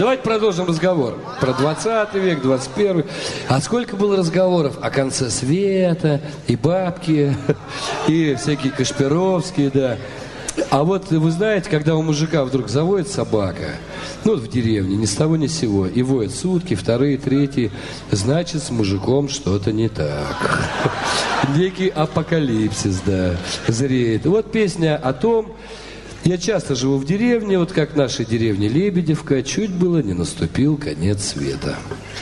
Давайте продолжим разговор про 20 век, 21. А сколько было разговоров о конце света, и бабки, и всякие Кашпировские, да. А вот вы знаете, когда у мужика вдруг заводит собака, ну вот в деревне, ни с того ни с сего, и воет сутки, вторые, третьи, значит, с мужиком что-то не так. Некий апокалипсис, да, зреет. Вот песня о том, я часто живу в деревне, вот как нашей деревне Лебедевка, чуть было не наступил конец света.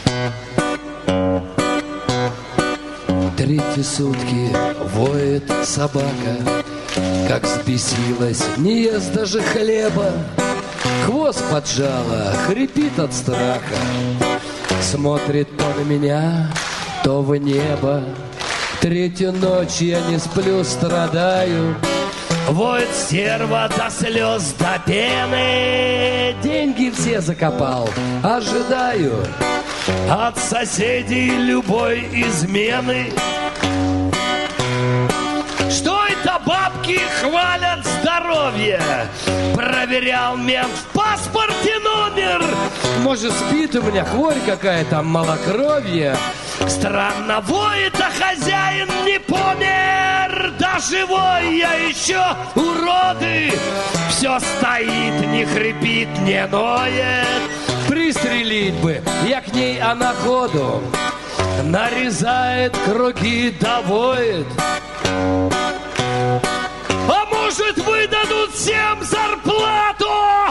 Третьи сутки воет собака, как взбесилась, не ест даже хлеба. Хвост поджала, хрипит от страха, смотрит то на меня, то в небо. Третью ночь я не сплю, страдаю. Воет стерва до слез, до пены. Деньги все закопал, ожидаю от соседей любой измены. Что это бабки хвалят здоровье? Проверял мент в паспорте номер. Может, спит у меня хворь какая-то, малокровье. Странно воет, а хозяин не помер. Да живой я еще, уроды. Все стоит, не хрипит, не ноет. Пристрелить бы, я к ней, а на ходу нарезает круги, довоет. А может, выдадут всем зарплату?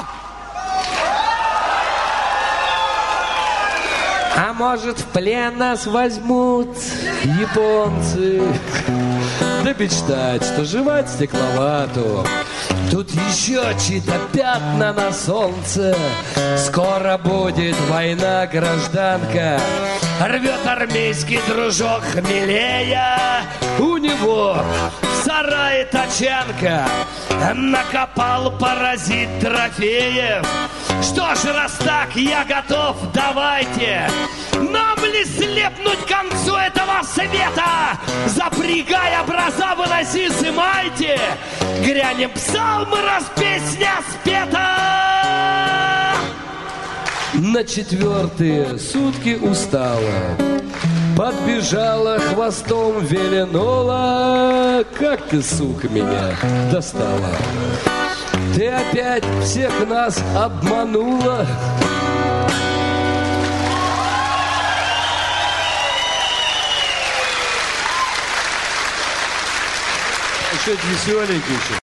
А может, в плен нас возьмут японцы? Да мечтать, что жевать стекловату. Тут еще чьи-то пятна на солнце. Скоро будет война, гражданка. Рвет армейский дружок хмелея. У него в сарае тачанка. Накопал паразит трофеев. Что ж, раз так, я готов, давайте. Нам ли слепнуть к концу этого света? Запрягай образа, выноси, сымайте. Грянем псалмы, раз песня спета. На четвертые сутки устала, подбежала хвостом, виленола. Как ты, сука, меня достала? Ты опять всех нас обманула. Что-то веселенький еще.